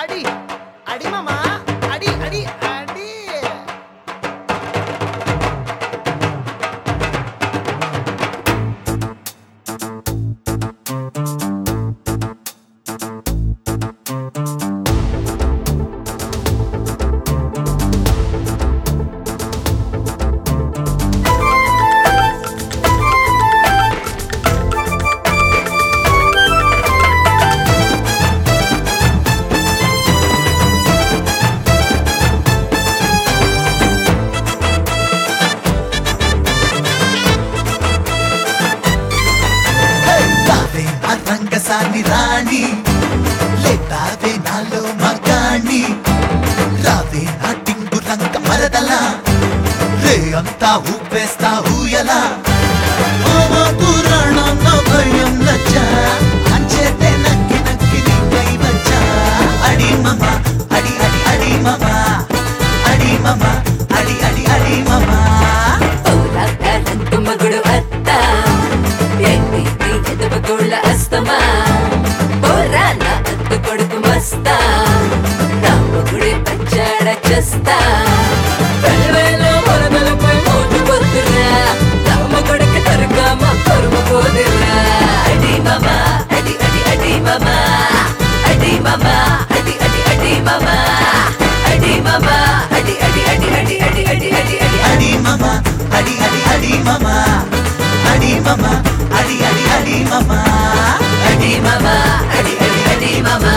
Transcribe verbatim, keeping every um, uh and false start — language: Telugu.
అడి అడి మామా అడి అడి అడి రంగసాని రాణి లేతావే నాలో మగాణి రావే నా టింగు రంగ మరదలా రే అంతా ఊపేస్తా ఊయలా పురాణం నా భయం లచ్చా అంచేతే నక్కి నక్కి నీకై వచ్చా అడి మమ అడి అడి అడి మమ అడి మమ అడి అడి అడి మమ మగుడు అత్త ఎదుగుళ్ళ అస్తమా పోరాన అత్త కొడుకు మస్తా రాముగుడి పచ్చాడ చేస్తా పల్లెలో వరదలపై మోటు పొద్దురా రామ కొడుకు తరగామ కరుము పోదురా అడి మమ అడి అడి అడి మమ అడి మమ అడి అడి అడి మమ అడి మమ అడి అడి అడి అడి అడి అడి అడి అడి అడి మమ అడి అడి అడి మమ అడి మమ అడి అడి అడి మమ అడి మమ అడి అడి అడి మమ